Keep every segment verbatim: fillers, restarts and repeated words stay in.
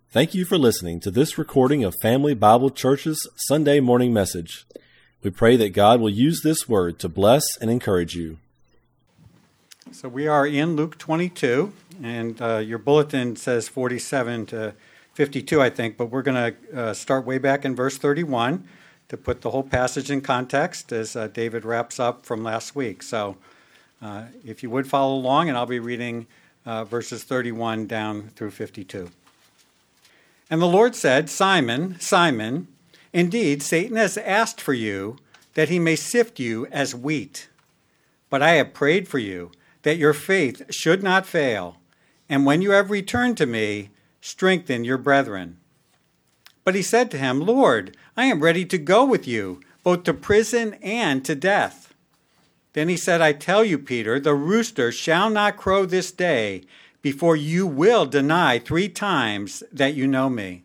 Thank you for listening to this recording of Family Bible Church's Sunday morning message. We pray that God will use this word to bless and encourage you. So we are in Luke twenty-two, and uh, your bulletin says forty-seven to fifty-two, I think, but we're going to uh, start way back in verse thirty-one to put the whole passage in context as uh, David wraps up from last week. So uh, if you would follow along, and I'll be reading uh, verses thirty-one down through fifty-two. And the Lord said, Simon, Simon, indeed Satan has asked for you that he may sift you as wheat. But I have prayed for you that your faith should not fail, and when you have returned to me, strengthen your brethren. But he said to him, Lord, I am ready to go with you, both to prison and to death. Then he said, I tell you, Peter, the rooster shall not crow this day before you will deny three times that you know me.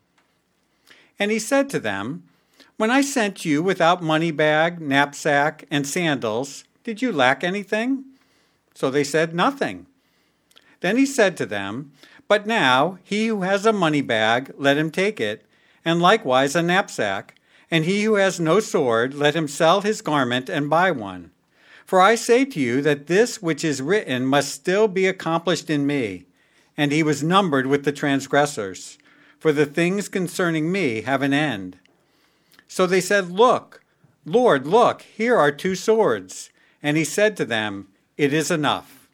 And he said to them, When I sent you without money bag, knapsack, and sandals, did you lack anything? So they said, Nothing. Then he said to them, But now he who has a money bag, let him take it, and likewise a knapsack, and he who has no sword, let him sell his garment and buy one. For I say to you that this which is written must still be accomplished in me. And he was numbered with the transgressors. For the things concerning me have an end. So they said, Look, Lord, look, here are two swords. And he said to them, It is enough.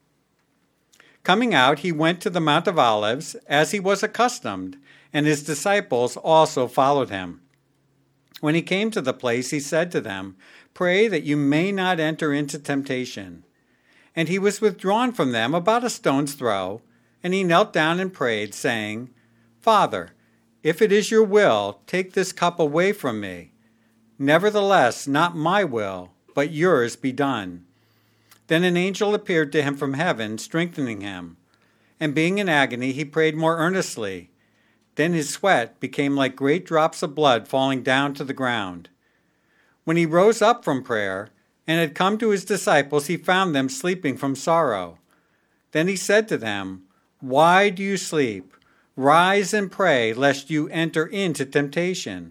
Coming out, he went to the Mount of Olives, as he was accustomed, and his disciples also followed him. When he came to the place, he said to them, Pray that you may not enter into temptation. And he was withdrawn from them about a stone's throw, and he knelt down and prayed, saying, Father, if it is your will, take this cup away from me. Nevertheless, not my will, but yours be done. Then an angel appeared to him from heaven, strengthening him. And being in agony, he prayed more earnestly. Then his sweat became like great drops of blood falling down to the ground. When he rose up from prayer and had come to his disciples, he found them sleeping from sorrow. Then he said to them, Why do you sleep? Rise and pray, lest you enter into temptation.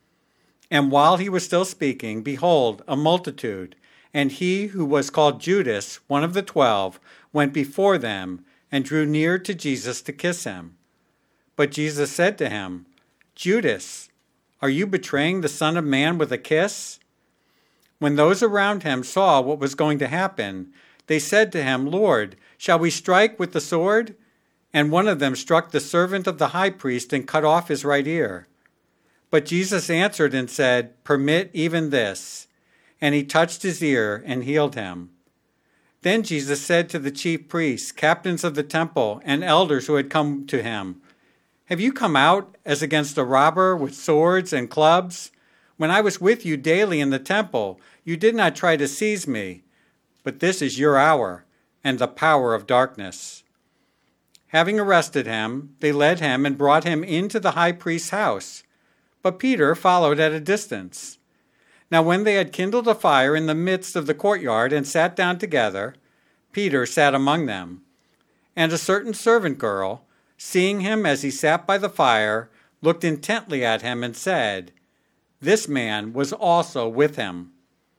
And while he was still speaking, behold, a multitude, and he who was called Judas, one of the twelve, went before them and drew near to Jesus to kiss him. But Jesus said to him, Judas, are you betraying the Son of Man with a kiss? When those around him saw what was going to happen, they said to him, Lord, shall we strike with the sword? And one of them struck the servant of the high priest and cut off his right ear. But Jesus answered and said, Permit even this. And he touched his ear and healed him. Then Jesus said to the chief priests, captains of the temple, and elders who had come to him, Have you come out as against a robber with swords and clubs? When I was with you daily in the temple, you did not try to seize me. But this is your hour and the power of darkness. Having arrested him, they led him and brought him into the high priest's house. But Peter followed at a distance. Now when they had kindled a fire in the midst of the courtyard and sat down together, Peter sat among them. And a certain servant girl, seeing him as he sat by the fire, looked intently at him and said, This man was also with him.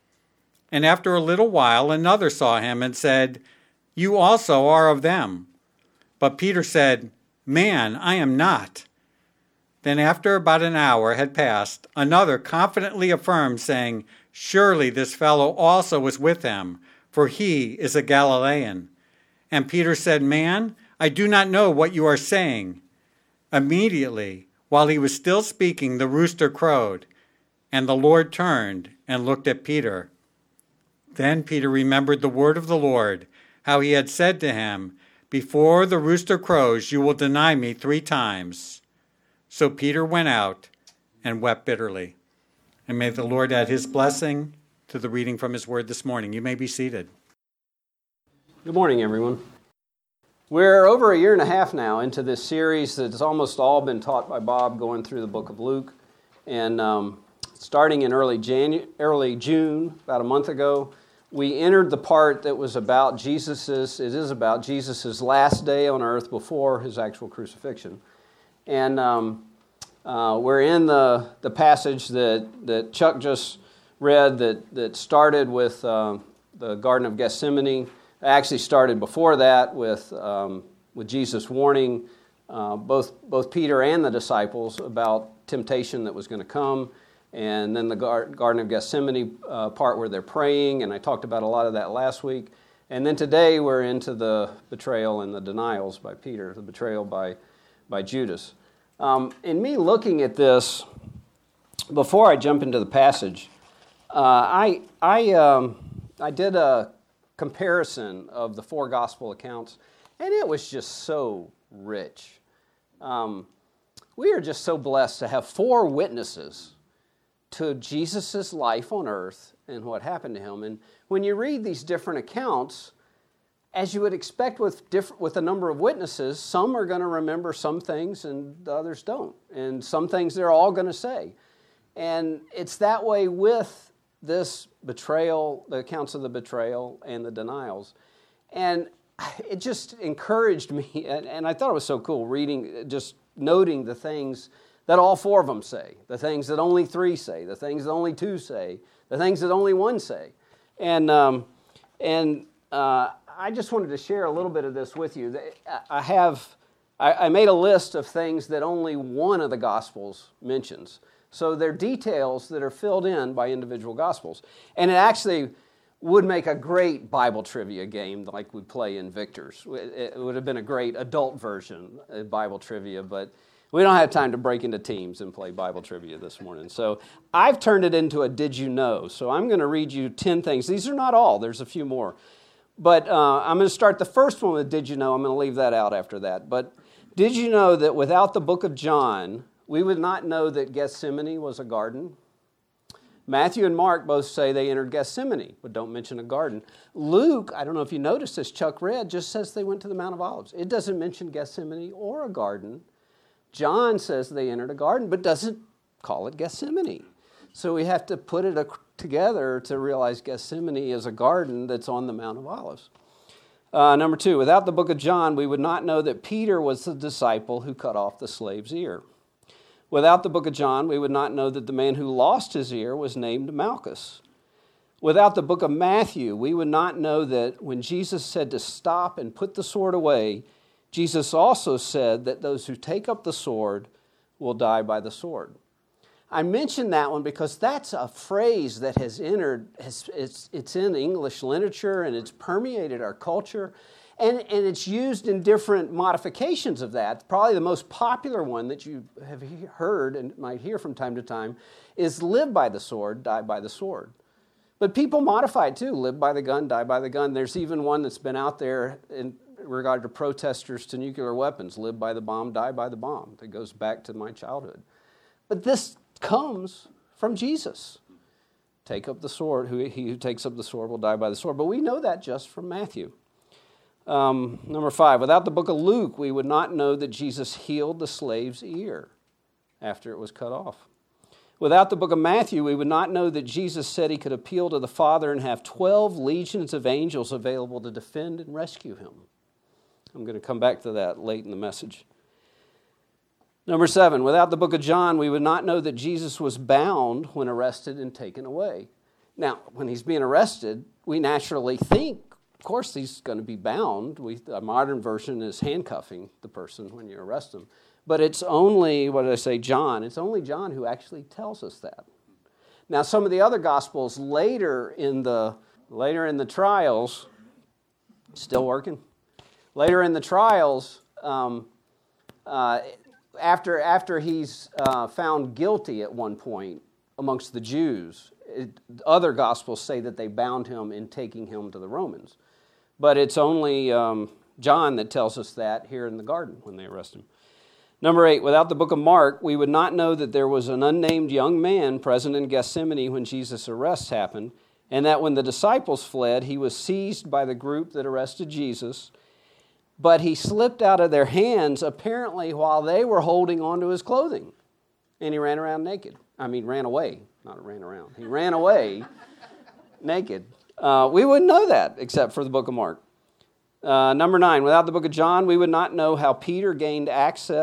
And after a little while another saw him and said, You also are of them. But Peter said, Man, I am not. Then after about an hour had passed, another confidently affirmed, saying, Surely this fellow also was with him, for he is a Galilean. And Peter said, Man, I do not know what you are saying. Immediately, while he was still speaking, the rooster crowed, and the Lord turned and looked at Peter. Then Peter remembered the word of the Lord, how he had said to him, Before the rooster crows, you will deny me three times. So Peter went out and wept bitterly. And may the Lord add his blessing to the reading from his word this morning. You may be seated. Good morning, everyone. We're over a year and a half now into this series that's almost all been taught by Bob, going through the book of Luke. And um, starting in early Janu- early June, about a month ago, we entered the part that was about Jesus's, it is about Jesus's last day on earth before his actual crucifixion. And um, uh, we're in the, the passage that, that Chuck just read that, that started with uh, the Garden of Gethsemane. It actually started before that with, um, with Jesus warning uh, both, both Peter and the disciples about temptation that was going to come. And then the Garden of Gethsemane uh, part where they're praying, and I talked about a lot of that last week. And then today we're into the betrayal and the denials by Peter, the betrayal by, by Judas. Um, in me looking at this, before I jump into the passage, uh, I, I, um, I did a comparison of the four gospel accounts, and it was just so rich. Um, we are just so blessed to have four witnesses to Jesus' life on earth and what happened to him. And when you read these different accounts, as you would expect with different, with a number of witnesses, some are going to remember some things and the others don't. And some things they're all going to say. And it's that way with this betrayal, the accounts of the betrayal and the denials. And it just encouraged me, and, and I thought it was so cool reading, just noting the things that all four of them say, the things that only three say, the things that only two say, the things that only one say. And um, and uh, I just wanted to share a little bit of this with you. I have, I, I made a list of things that only one of the Gospels mentions. So they're details that are filled in by individual Gospels. And it actually would make a great Bible trivia game like we play in Victor's. It would have been a great adult version of Bible trivia, but we don't have time to break into teams and play Bible trivia this morning. So I've turned it into a Did You Know? So I'm going to read you ten things. These are not all. There's a few more. But uh, I'm going to start the first one with Did You Know? I'm going to leave that out after that. But did you know that without the book of John, we would not know that Gethsemane was a garden? Matthew and Mark both say they entered Gethsemane, but don't mention a garden. Luke, I don't know if you noticed this, Chuck read, just says they went to the Mount of Olives. It doesn't mention Gethsemane or a garden. John says they entered a garden, but doesn't call it Gethsemane. So we have to put it together to realize Gethsemane is a garden that's on the Mount of Olives. Uh, number two, without the book of John, we would not know that Peter was the disciple who cut off the slave's ear. Without the book of John, we would not know that the man who lost his ear was named Malchus. Without the book of Matthew, we would not know that when Jesus said to stop and put the sword away, Jesus also said that those who take up the sword will die by the sword. I mention that one because that's a phrase that has entered, has, it's, it's in English literature and it's permeated our culture. And, and it's used in different modifications of that. Probably the most popular one that you have heard and might hear from time to time is live by the sword, die by the sword. But people modify it too, live by the gun, die by the gun. There's even one that's been out there in regard to protesters to nuclear weapons, live by the bomb, die by the bomb. That goes back to my childhood. But this comes from Jesus. Take up the sword, who, he who takes up the sword will die by the sword. But we know that just from Matthew. Um, number five, without the book of Luke, we would not know that Jesus healed the slave's ear after it was cut off. Without the book of Matthew, we would not know that Jesus said he could appeal to the Father and have twelve legions of angels available to defend and rescue him. I'm going to come back to that late in the message. Number seven, without the book of John, we would not know that Jesus was bound when arrested and taken away. Now, when he's being arrested, we naturally think, of course, he's going to be bound. We, a modern version is handcuffing the person when you arrest them. But it's only, what did I say, John? It's only John who actually tells us that. Now, some of the other Gospels later in the later in the trials, still working. Later in the trials, um, uh, after after he's uh, found guilty at one point amongst the Jews, it, other Gospels say that they bound him in taking him to the Romans. But it's only um, John that tells us that here in the garden when they arrest him. Number eight, without the book of Mark, we would not know that there was an unnamed young man present in Gethsemane when Jesus' arrests happened, and that when the disciples fled, he was seized by the group that arrested Jesus, but he slipped out of their hands apparently while they were holding onto his clothing, and he ran around naked. I mean, ran away, not ran around. He ran away naked. Uh, we wouldn't know that except for the book of Mark. Uh, number nine, without the book of John, we would not know how Peter gained access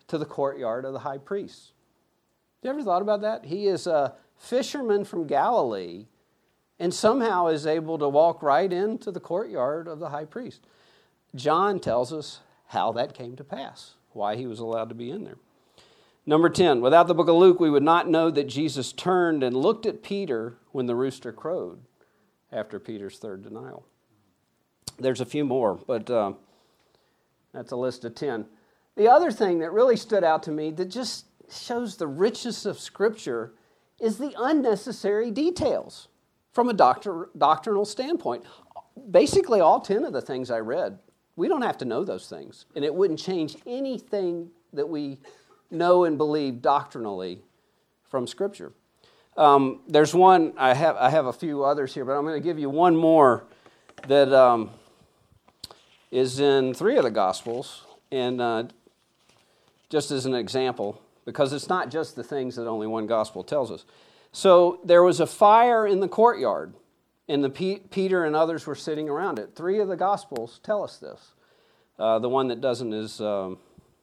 to the courtyard of the high priest. You ever thought about that? He is a fisherman from Galilee and somehow is able to walk right into the courtyard of the high priest. John tells us how that came to pass, why he was allowed to be in there. Number ten, without the book of Luke, we would not know that Jesus turned and looked at Peter when the rooster crowed after Peter's third denial. There's a few more, but uh, that's a list of ten. The other thing that really stood out to me that just shows the richness of Scripture is the unnecessary details from a doctor, doctrinal standpoint. Basically, all ten of the things I read, we don't have to know those things, and it wouldn't change anything that we know and believe doctrinally from Scripture. Um, there's one, I have I have a few others here, but I'm going to give you one more that um, is in three of the Gospels, and uh, just as an example, because it's not just the things that only one Gospel tells us. So there was a fire in the courtyard, and the P- Peter and others were sitting around it. Three of the Gospels tell us this. Uh, the one that doesn't is um,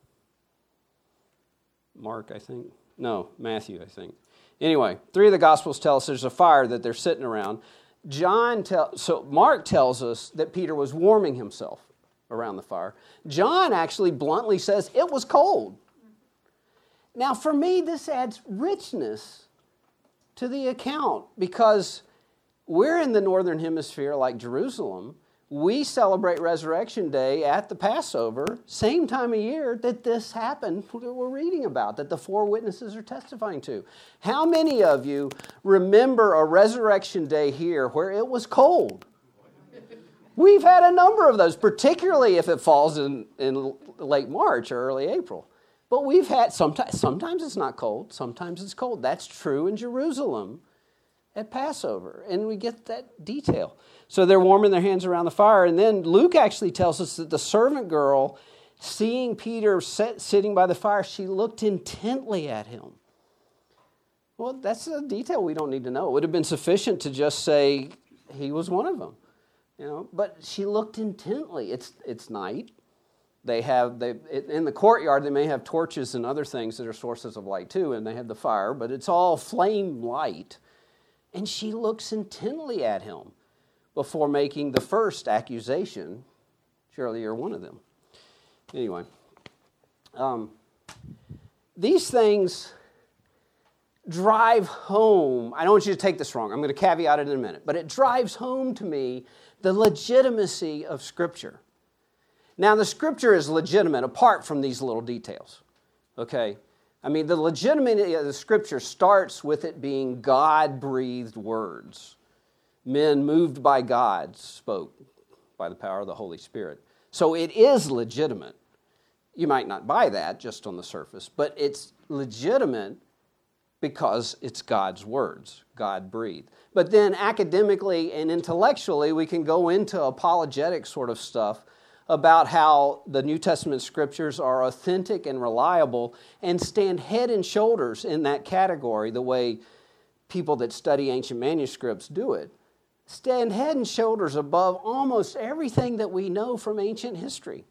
Mark, I think. No, Matthew, I think. Anyway, three of the Gospels tell us there's a fire that they're sitting around. John tell, so Mark tells us that Peter was warming himself around the fire. John actually bluntly says it was cold. Now, for me, this adds richness to the account because we're in the northern hemisphere like Jerusalem. We celebrate Resurrection Day at the Passover, same time of year that this happened that we're reading about, that the four witnesses are testifying to. How many of you remember a Resurrection Day here where it was cold? We've had a number of those, particularly if it falls in, in late March or early April. But we've had, sometimes, sometimes it's not cold, sometimes it's cold. That's true in Jerusalem at Passover, and we get that detail. So they're warming their hands around the fire, and then Luke actually tells us that the servant girl, seeing Peter sit, sitting by the fire, she looked intently at him. Well, that's a detail we don't need to know. It would have been sufficient to just say he was one of them, you know. But she looked intently. It's it's night. They have they in the courtyard. They may have torches and other things that are sources of light too, and they have the fire, but it's all flame light. And she looks intently at him before making the first accusation. Surely you're one of them. Anyway, um, these things drive home. I don't want you to take this wrong. I'm going to caveat it in a minute. But it drives home to me the legitimacy of Scripture. Now, the Scripture is legitimate apart from these little details. Okay? I mean, the legitimacy of the Scripture starts with it being God-breathed words. Men moved by God spoke by the power of the Holy Spirit. So it is legitimate. You might not buy that just on the surface, but it's legitimate because it's God's words, God-breathed. But then academically and intellectually, we can go into apologetic sort of stuff about how the New Testament Scriptures are authentic and reliable and stand head and shoulders in that category the way people that study ancient manuscripts do it. Stand head and shoulders above almost everything that we know from ancient history.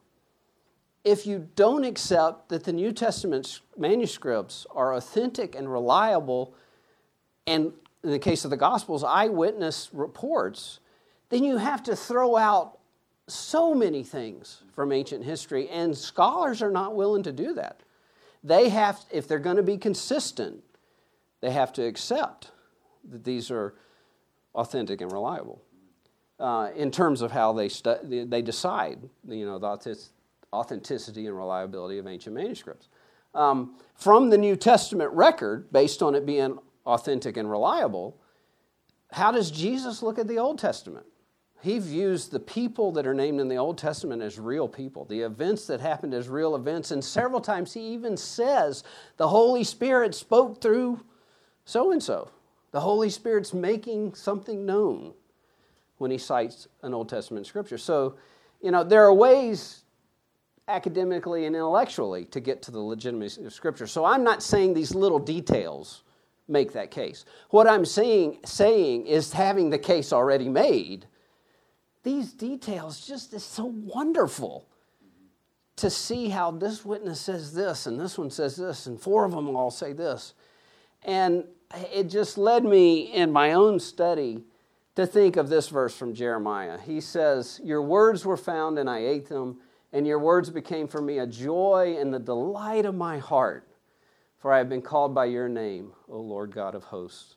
If you don't accept that the New Testament manuscripts are authentic and reliable, and in the case of the Gospels, eyewitness reports, then you have to throw out so many things from ancient history, and scholars are not willing to do that. They have, if they're going to be consistent, they have to accept that these are authentic and reliable uh, in terms of how they stu- they decide, you know, the authenticity and reliability of ancient manuscripts. Um, from the New Testament record, based on it being authentic and reliable, how does Jesus look at the Old Testament? He views the people that are named in the Old Testament as real people, the events that happened as real events, and several times he even says the Holy Spirit spoke through so-and-so. The Holy Spirit's making something known when he cites an Old Testament scripture. So, you know, there are ways academically and intellectually to get to the legitimacy of Scripture. So I'm not saying these little details make that case. What I'm saying, saying is having the case already made, these details just is so wonderful to see how this witness says this, and this one says this, and four of them all say this. And it just led me in my own study to think of this verse from Jeremiah. He says, your words were found and I ate them, and your words became for me a joy and the delight of my heart, for I have been called by your name, O Lord God of hosts.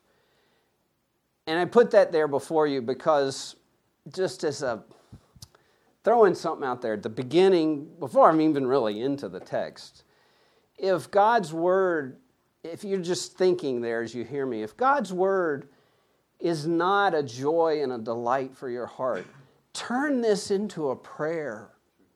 And I put that there before you because just as a, throwing something out there at the beginning, before I'm even really into the text, if God's word, if you're just thinking there as you hear me, if God's word is not a joy and a delight for your heart, turn this into a prayer.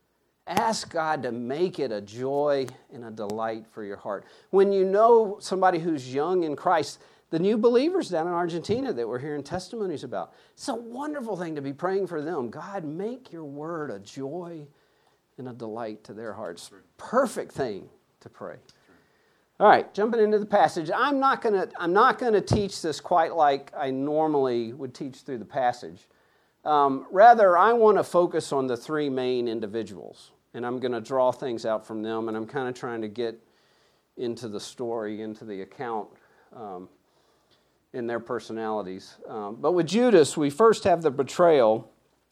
Ask God to make it a joy and a delight for your heart. When you know somebody who's young in Christ, the new believers down in Argentina that we're hearing testimonies about, it's a wonderful thing to be praying for them. God, make your word a joy and a delight to their hearts. Perfect thing to pray. All right, jumping into the passage. I'm not going to I'm not going to teach this quite like I normally would teach through the passage. Um, rather, I want to focus on the three main individuals, and I'm going to draw things out from them, and I'm kind of trying to get into the story, into the account, um, in their personalities. Um, but with Judas, we first have the betrayal,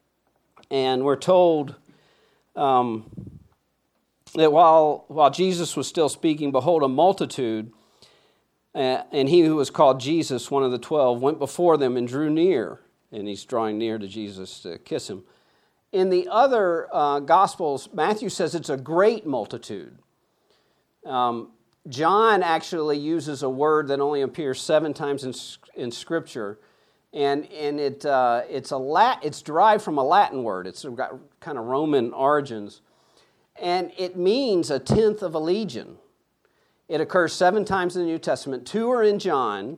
and we're told um, that while while Jesus was still speaking, behold, a multitude, uh, and he who was called Jesus, one of the twelve, went before them and drew near, and he's drawing near to Jesus to kiss him. In the other uh, Gospels, Matthew says it's a great multitude. Um, John actually uses a word that only appears seven times in, in Scripture, and and it uh, it's a Lat, it's derived from a Latin word. It's got kind of Roman origins, and it means a tenth of a legion. It occurs seven times in the New Testament. Two are in John,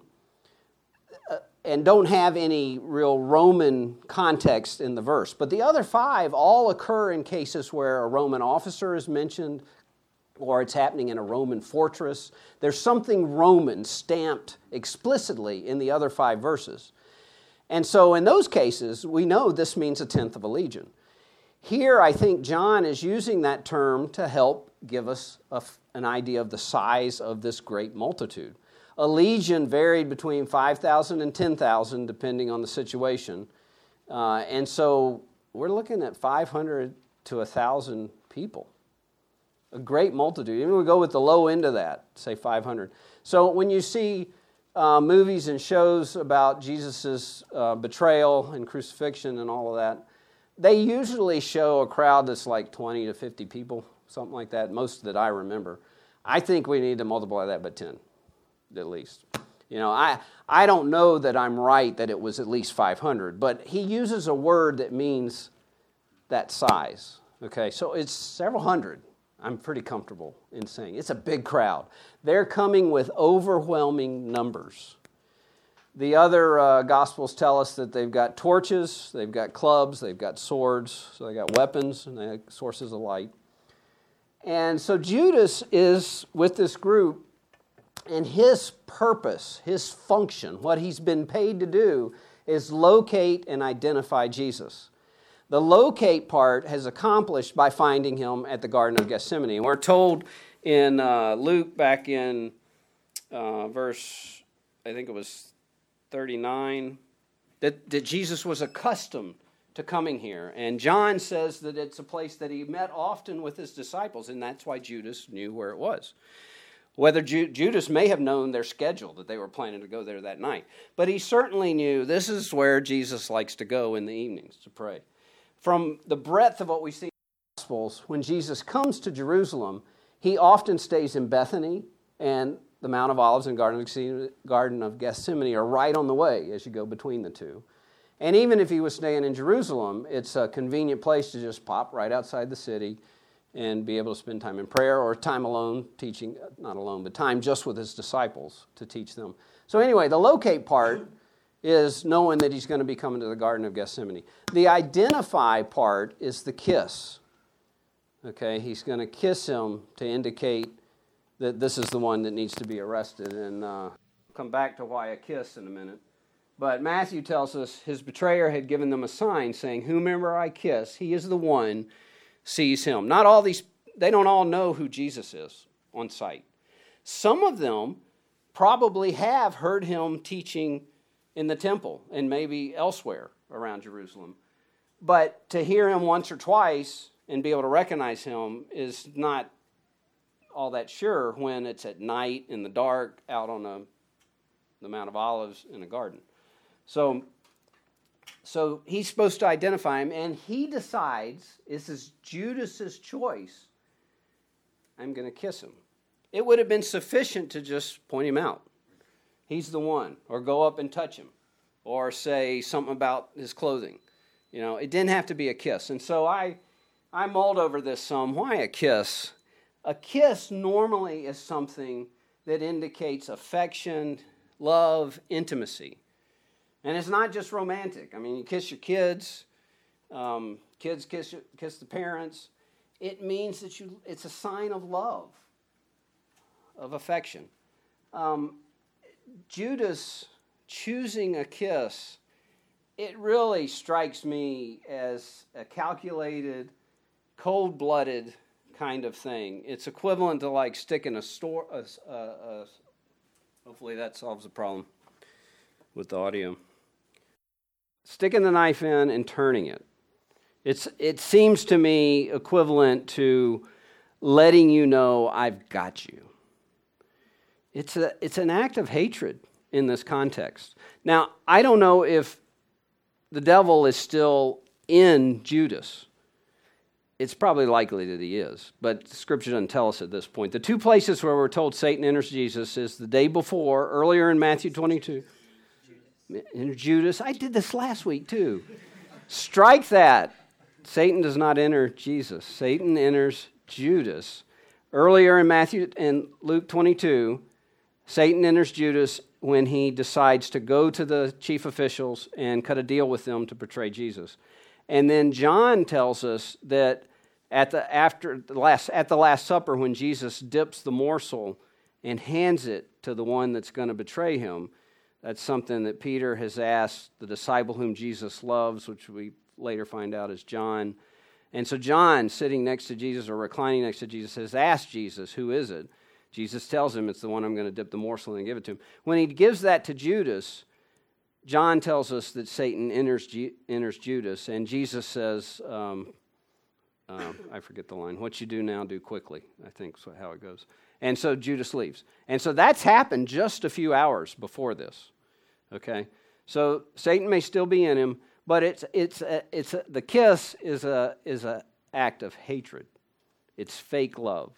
uh, and don't have any real Roman context in the verse. But the other five all occur in cases where a Roman officer is mentioned, or it's happening in a Roman fortress. There's something Roman stamped explicitly in the other five verses. And so in those cases, we know this means a tenth of a legion. Here, I think John is using that term to help give us a, an idea of the size of this great multitude. A legion varied between five thousand and ten thousand, depending on the situation. Uh, and so we're looking at five hundred to one thousand people. A great multitude. Even we go with the low end of that, say five hundred. So when you see uh, movies and shows about Jesus' uh, betrayal and crucifixion and all of that, they usually show a crowd that's like twenty to fifty people, something like that, most that I remember. I think we need to multiply that by ten, at least. You know, I, I don't know that I'm right that it was at least five hundred, but he uses a word that means that size. Okay, so it's several hundred. I'm pretty comfortable in saying it's a big crowd. They're coming with overwhelming numbers. The other uh, Gospels tell us that they've got torches, they've got clubs, they've got swords, so they got weapons and they have sources of light. And so Judas is with this group, and his purpose, his function, what he's been paid to do is locate and identify Jesus. The locate part has accomplished by finding him at the Garden of Gethsemane. And we're told in uh, Luke back in uh, verse, I think it was thirty-nine, that, that Jesus was accustomed to coming here. And John says that it's a place that he met often with his disciples, and that's why Judas knew where it was. Whether Ju- Judas may have known their schedule, that they were planning to go there that night. But he certainly knew this is where Jesus likes to go in the evenings to pray. From the breadth of what we see in the Gospels, when Jesus comes to Jerusalem, he often stays in Bethany, and the Mount of Olives and Garden of Gethsemane are right on the way as you go between the two. And even if he was staying in Jerusalem, it's a convenient place to just pop right outside the city and be able to spend time in prayer or time alone teaching, not alone, but time just with his disciples to teach them. So anyway, the locate part is knowing that he's going to be coming to the Garden of Gethsemane. The identify part is the kiss. Okay, he's going to kiss him to indicate that this is the one that needs to be arrested. And uh, come back to why a kiss in a minute. But Matthew tells us his betrayer had given them a sign saying, whomever I kiss, he is the one, seize him. Not all these they don't all know who Jesus is on sight. Some of them probably have heard him teaching in the temple and maybe elsewhere around Jerusalem. But to hear him once or twice and be able to recognize him is not all that sure when it's at night in the dark out on a, the Mount of Olives in a garden. So, so he's supposed to identify him, and he decides, this is Judas's choice, I'm going to kiss him. It would have been sufficient to just point him out. He's the one, or go up and touch him, or say something about his clothing. You know, it didn't have to be a kiss. And so I, I mulled over this some. Why a kiss? A kiss normally is something that indicates affection, love, intimacy. And it's not just romantic. I mean, you kiss your kids, um, kids kiss kiss the parents. It means that you. It's a sign of love, of affection. Um, Judas choosing a kiss, it really strikes me as a calculated, cold-blooded kind of thing. It's equivalent to like sticking a store. A, a, a, hopefully that solves the problem with the audio. Sticking the knife in and turning it. It's it seems to me equivalent to letting you know I've got you. It's a it's an act of hatred in this context. Now, I don't know if the devil is still in Judas. It's probably likely that he is, but Scripture doesn't tell us at this point. The two places where we're told Satan enters Jesus is the day before, earlier in Matthew twenty-two. Enter Judas. I did this last week too. Strike that. Satan does not enter Jesus. Satan enters Judas. Earlier in Matthew and Luke twenty-two, Satan enters Judas when he decides to go to the chief officials and cut a deal with them to betray Jesus. And then John tells us that at the after the last at the Last Supper, when Jesus dips the morsel and hands it to the one that's going to betray him, that's something that Peter has asked the disciple whom Jesus loves, which we later find out is John. And so John, sitting next to Jesus or reclining next to Jesus, has asked Jesus, who is it? Jesus tells him it's the one I'm going to dip the morsel in and give it to him. When he gives that to Judas, John tells us that Satan enters enters Judas, and Jesus says, um, uh, I forget the line, what you do now, do quickly, I think is how it goes. And so Judas leaves. And so that's happened just a few hours before this, okay? So Satan may still be in him, but it's it's a, it's a, the kiss is a is a act of hatred. It's fake love.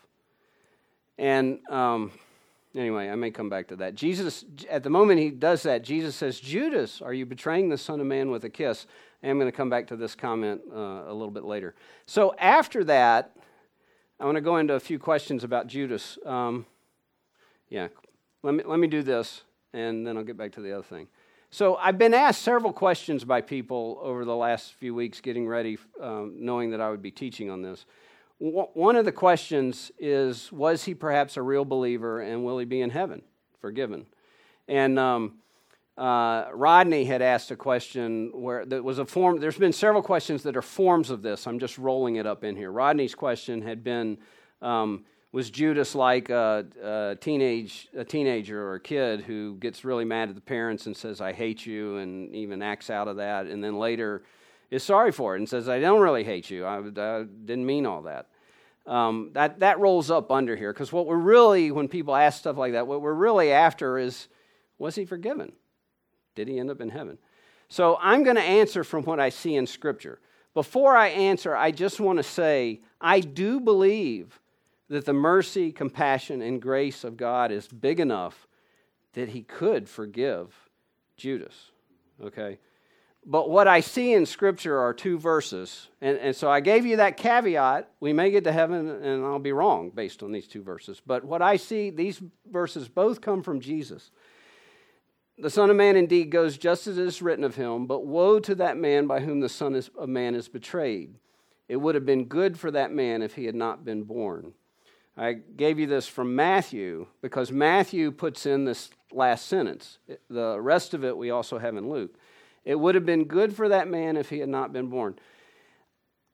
And um, anyway, I may come back to that. Jesus, at the moment he does that, Jesus says, Judas, are you betraying the Son of Man with a kiss? And I'm going to come back to this comment uh, a little bit later. So after that, I want to go into a few questions about Judas. Um, yeah, let me let me do this, and then I'll get back to the other thing. So I've been asked several questions by people over the last few weeks getting ready, um, knowing that I would be teaching on this. One of the questions is, was he perhaps a real believer, and will he be in heaven, forgiven? And um, uh, Rodney had asked a question where there was a form. There's been several questions that are forms of this. I'm just rolling it up in here. Rodney's question had been, um, was Judas like a, a teenage a teenager or a kid who gets really mad at the parents and says, I hate you, and even acts out of that, and then later is sorry for it and says, I don't really hate you. I, I didn't mean all that. Um, that that rolls up under here, because what we're really, when people ask stuff like that, what we're really after is, was he forgiven? Did he end up in heaven? So I'm going to answer from what I see in Scripture. Before I answer, I just want to say, I do believe that the mercy, compassion, and grace of God is big enough that he could forgive Judas, okay? But what I see in Scripture are two verses. And, and so I gave you that caveat. We may get to heaven, and I'll be wrong based on these two verses. But what I see, these verses both come from Jesus. The Son of Man indeed goes just as it is written of him, but woe to that man by whom the Son of Man is betrayed. It would have been good for that man if he had not been born. I gave you this from Matthew, because Matthew puts in this last sentence. The rest of it we also have in Luke. It would have been good for that man if he had not been born.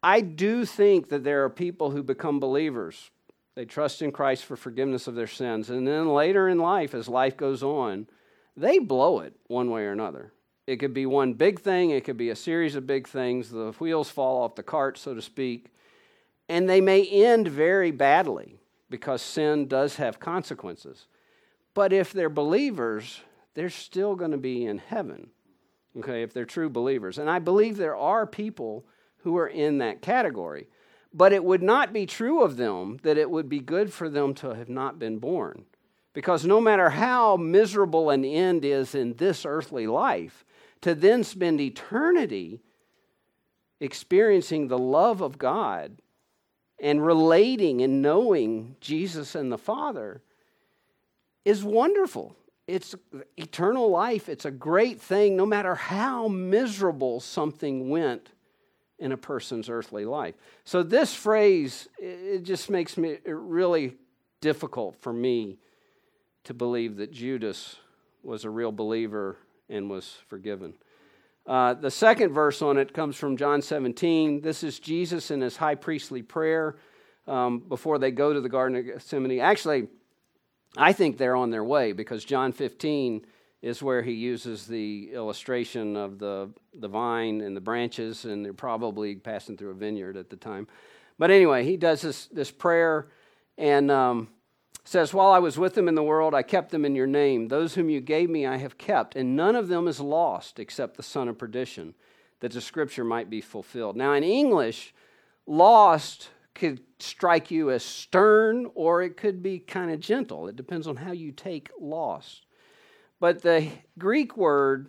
I do think that there are people who become believers. They trust in Christ for forgiveness of their sins. And then later in life, as life goes on, they blow it one way or another. It could be one big thing. It could be a series of big things. The wheels fall off the cart, so to speak. And they may end very badly because sin does have consequences. But if they're believers, they're still going to be in heaven, okay, if they're true believers. And I believe there are people who are in that category. But it would not be true of them that it would be good for them to have not been born. Because no matter how miserable an end is in this earthly life, to then spend eternity experiencing the love of God and relating and knowing Jesus and the Father is wonderful. It's eternal life. It's a great thing no matter how miserable something went in a person's earthly life. So this phrase, it just makes me it really difficult for me to believe that Judas was a real believer and was forgiven. Uh, the second verse on it comes from John seventeen. This is Jesus in his high priestly prayer um, before they go to the Garden of Gethsemane. Actually, I think they're on their way because John fifteen is where he uses the illustration of the, the vine and the branches, and they're probably passing through a vineyard at the time. But anyway, he does this, this prayer and um, says, "While I was with them in the world, I kept them in your name. Those whom you gave me I have kept, and none of them is lost except the son of perdition, that the scripture might be fulfilled." Now in English, lost could strike you as stern, or it could be kind of gentle. It depends on how you take lost. But the Greek word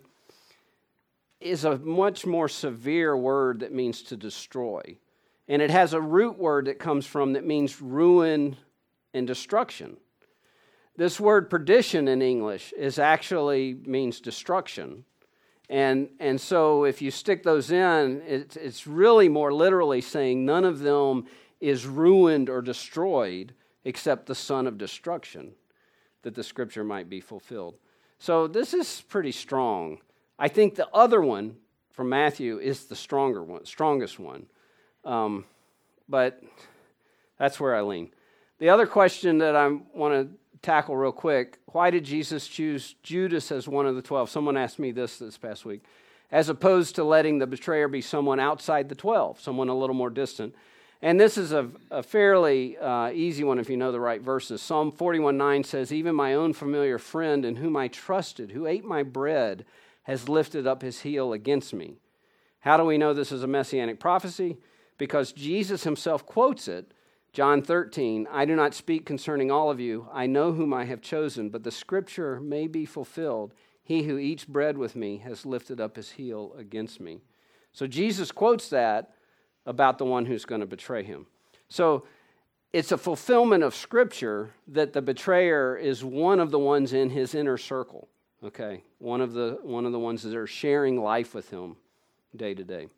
is a much more severe word that means to destroy. And it has a root word that comes from that means ruin and destruction. This word perdition in English is actually means destruction. And and so if you stick those in, it's, it's really more literally saying none of them is ruined or destroyed except the son of destruction, that the scripture might be fulfilled. So this is pretty strong. I think the other one from Matthew is the stronger one, strongest one. Um, but that's where I lean. The other question that I want to tackle real quick, why did Jesus choose Judas as one of the twelve? Someone asked me this this past week. As opposed to letting the betrayer be someone outside the twelve, someone a little more distant. And this is a, a fairly uh, easy one if you know the right verses. Psalm forty-one nine says, "Even my own familiar friend in whom I trusted, who ate my bread, has lifted up his heel against me." How do we know this is a messianic prophecy? Because Jesus himself quotes it. John thirteen, "I do not speak concerning all of you. I know whom I have chosen, but the scripture may be fulfilled. He who eats bread with me has lifted up his heel against me." So Jesus quotes that about the one who's going to betray him. So it's a fulfillment of Scripture that the betrayer is one of the ones in his inner circle, okay? One of the one of the ones that are sharing life with him day to day.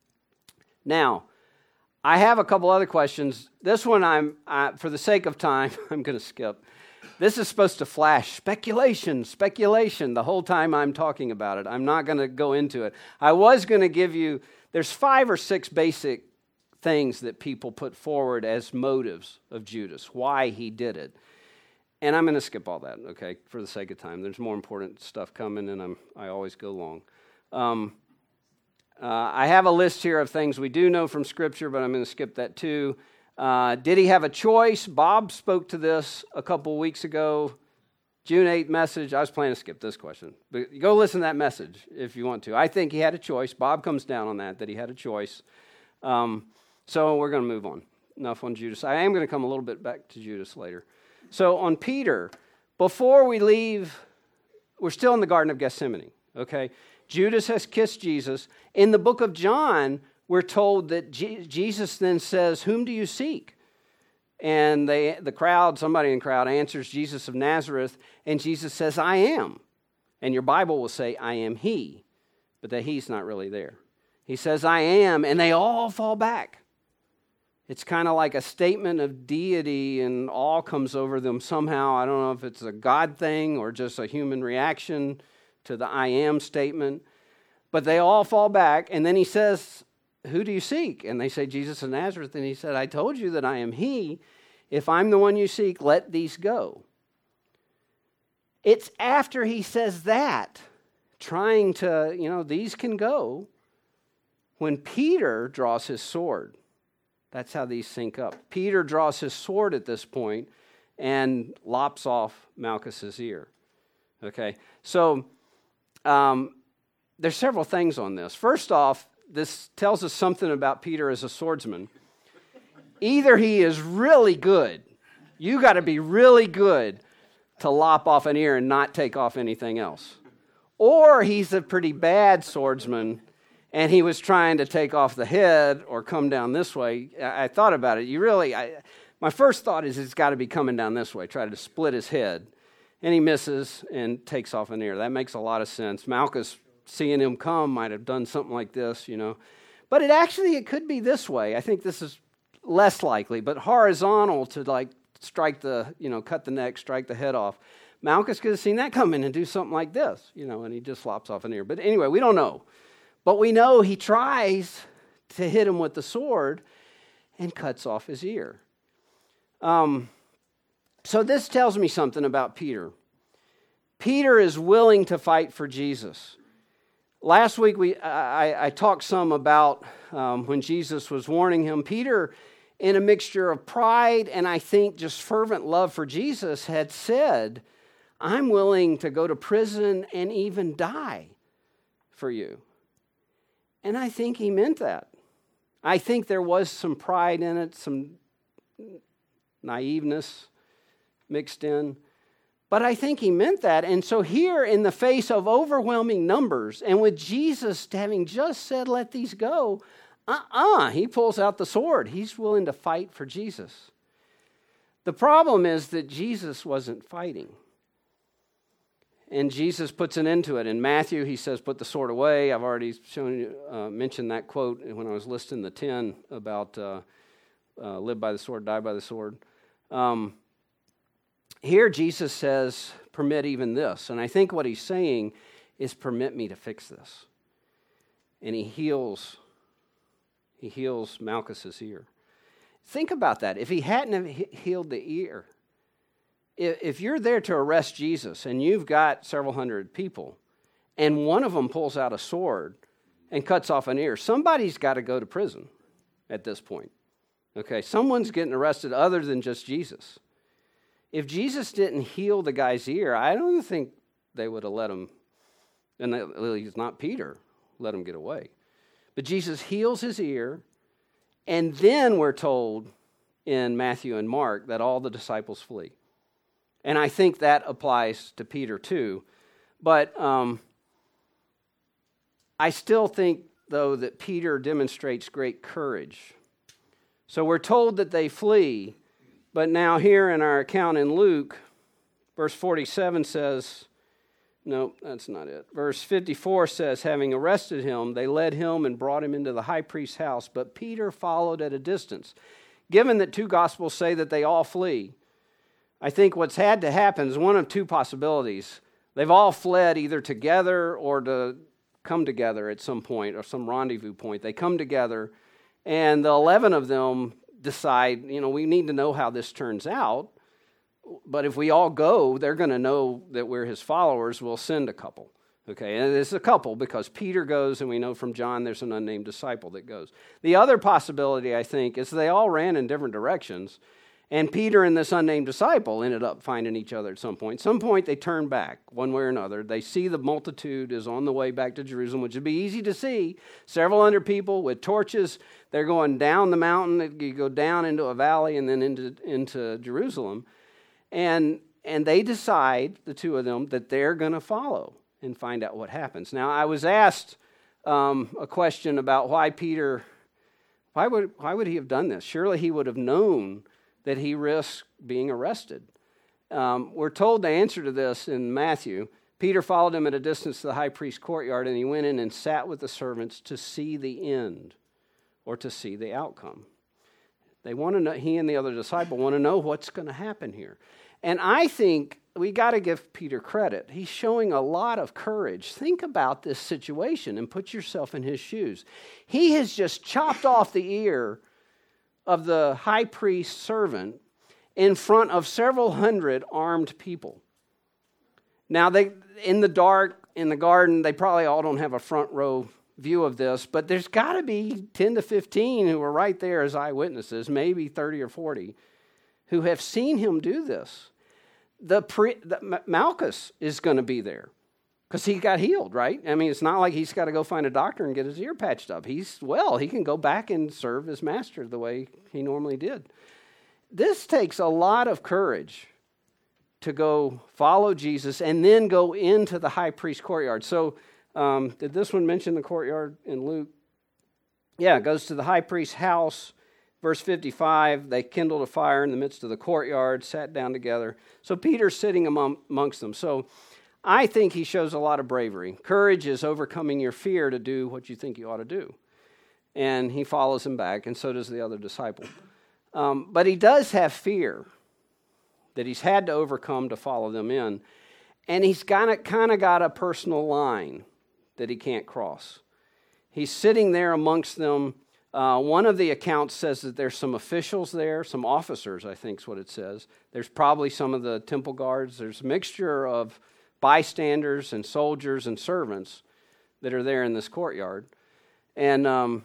Now, I have a couple other questions. This one, I'm I, for the sake of time, I'm going to skip. This is supposed to flash speculation, speculation the whole time I'm talking about it. I'm not going to go into it. I was going to give you, there's five or six basic things that people put forward as motives of Judas, why he did it. And I'm going to skip all that, okay, for the sake of time. There's more important stuff coming, and I'm, I always go long. Um, uh, I have a list here of things we do know from Scripture, but I'm going to skip that too. Uh, did he have a choice? Bob spoke to this a couple weeks ago. June eighth message. I was planning to skip this question. But go listen to that message if you want to. I think he had a choice. Bob comes down on that, that he had a choice. Um, so we're going to move on. Enough on Judas. I am going to come a little bit back to Judas later. So on Peter, before we leave, we're still in the Garden of Gethsemane, okay? Judas has kissed Jesus. In the book of John, we're told that G- Jesus then says, "Whom do you seek?" And they, the crowd, somebody in the crowd answers, "Jesus of Nazareth." And Jesus says, "I am." And your Bible will say, "I am he." But that he's not really there. He says, "I am," and they all fall back. It's kind of like a statement of deity, and awe comes over them somehow. I don't know if it's a God thing or just a human reaction to the "I am" statement. But they all fall back, and then he says, who do you seek? And they say, Jesus of Nazareth. And he said, I told you that I am he. If I'm the one you seek, let these go. It's after he says that, trying to, you know, these can go, when Peter draws his sword. That's how these sync up. Peter draws his sword at this point and lops off Malchus's ear. Okay, so um, there's several things on this. First off, this tells us something about Peter as a swordsman. Either he is really good, you got to be really good to lop off an ear and not take off anything else. Or he's a pretty bad swordsman and he was trying to take off the head or come down this way. I, I thought about it. You really, I, my first thought is it's got to be coming down this way, try to split his head. And he misses and takes off an ear. That makes a lot of sense. Malchus, seeing him come, might have done something like this, you know. But it actually, it could be this way. I think this is less likely, but horizontal to like strike the, you know, cut the neck, strike the head off. Malchus could have seen that coming and do something like this, you know, and he just lops off an ear. But anyway, we don't know. But we know he tries to hit him with the sword and cuts off his ear. Um, so this tells me something about Peter. Peter is willing to fight for Jesus. Last week we I, I talked some about um, when Jesus was warning him. Peter, in a mixture of pride and I think just fervent love for Jesus, had said, I'm willing to go to prison and even die for you. And I think he meant that. I think there was some pride in it, some naiveness mixed in. But I think he meant that. And so here, in the face of overwhelming numbers, and with Jesus having just said, let these go, uh-uh, he pulls out the sword. He's willing to fight for Jesus. The problem is that Jesus wasn't fighting. And Jesus puts an end to it. In Matthew, he says, put the sword away. I've already shown you, uh, mentioned that quote when I was listing the ten about uh, uh, live by the sword, die by the sword. Um, here, Jesus says, permit even this. And I think what he's saying is, permit me to fix this. And he heals, he heals Malchus's ear. Think about that. If he hadn't have healed the ear, if you're there to arrest Jesus and you've got several hundred people and one of them pulls out a sword and cuts off an ear, somebody's got to go to prison at this point. Okay, someone's getting arrested other than just Jesus. If Jesus didn't heal the guy's ear, I don't think they would have let him, and he's not Peter, let him get away. But Jesus heals his ear, and then we're told in Matthew and Mark that all the disciples flee. And I think that applies to Peter too. But um, I still think, though, that Peter demonstrates great courage. So we're told that they flee, but now here in our account in Luke, verse forty-seven says, no, that's not it. Verse fifty-four says, having arrested him, they led him and brought him into the high priest's house, but Peter followed at a distance. Given that two gospels say that they all flee, I think what's had to happen is one of two possibilities. They've all fled either together or to come together at some point or some rendezvous point. They come together, and the eleven of them decide, you know, we need to know how this turns out, but if we all go, they're going to know that we're his followers. We'll send a couple. Okay, and it's a couple because Peter goes, and we know from John there's an unnamed disciple that goes. The other possibility, I think, is they all ran in different directions, and Peter and this unnamed disciple ended up finding each other at some point. At some point, they turn back one way or another. They see the multitude is on the way back to Jerusalem, which would be easy to see. Several hundred people with torches. They're going down the mountain. You go down into a valley and then into, into Jerusalem. And, and they decide, the two of them, that they're going to follow and find out what happens. Now, I was asked um, a question about why Peter, why would, why would he have done this? Surely he would have known that he risked being arrested. Um, we're told the answer to this in Matthew. Peter followed him at a distance to the high priest's courtyard, and he went in and sat with the servants to see the end or to see the outcome. They want to know, he and the other disciple want to know what's going to happen here. And I think we got to give Peter credit. He's showing a lot of courage. Think about this situation and put yourself in his shoes. He has just chopped off the ear of the high priest's servant in front of several hundred armed people. Now, they in the dark, in the garden, they probably all don't have a front row view of this, but there's got to be ten to fifteen who were right there as eyewitnesses, maybe thirty or forty, who have seen him do this. The, pre, the Malchus is going to be there because he got healed, right? I mean, it's not like he's got to go find a doctor and get his ear patched up. He's well, he can go back and serve his master the way he normally did. This takes a lot of courage to go follow Jesus and then go into the high priest's courtyard. So, um, did this one mention the courtyard in Luke? Yeah, it goes to the high priest's house. Verse fifty-five, they kindled a fire in the midst of the courtyard, sat down together. So Peter's sitting among, amongst them. So I think he shows a lot of bravery. Courage is overcoming your fear to do what you think you ought to do. And he follows him back, and so does the other disciple. Um, but he does have fear that he's had to overcome to follow them in. And he's kind of kind of got a personal line that he can't cross. He's sitting there amongst them. Uh, one of the accounts says that there's some officials there, some officers, I think is what it says. There's probably some of the temple guards. There's a mixture of bystanders and soldiers and servants that are there in this courtyard. And um,